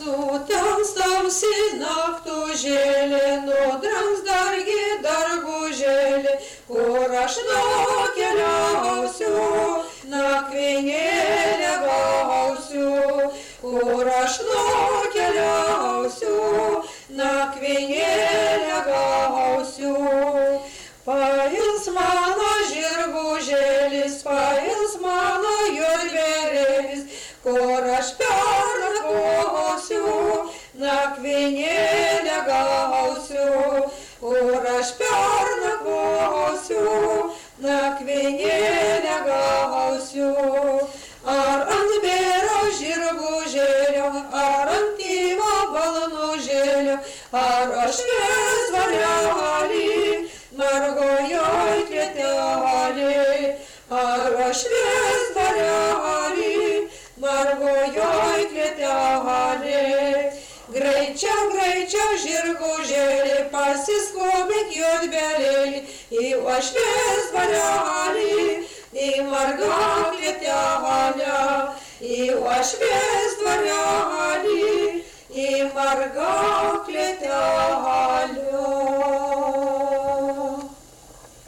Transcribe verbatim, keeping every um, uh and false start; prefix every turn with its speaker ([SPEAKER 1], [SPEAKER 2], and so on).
[SPEAKER 1] Sūtams tamsi naktų žėlė, nudrangs dargi dargų žėlė, kur aš nukeliausiu, nakvynėlę gausiu, kur aš nukeliausiu, nakvynėlę gausiu. Pails mano žirgų žėlis, pails mano juodbėrėlis, kur aš pernakvosiu, nakvynėlę gausiu, kur aš pernakvosiu, nakvynėlę gausiu. Ar ant bėro žirgų žėlio, ar ant tyvo balnų žėlio, ar aš ves varelį, margojoj klėtelį, ar aš ves varelį, margojoj klėtelį. Greičiau, greičiau žirgų žėlė, pasiskubink juodbėrėlį, į uošvės dvarelį, į margą klėtelę, į uošvės dvarelį, į margą klėtelę.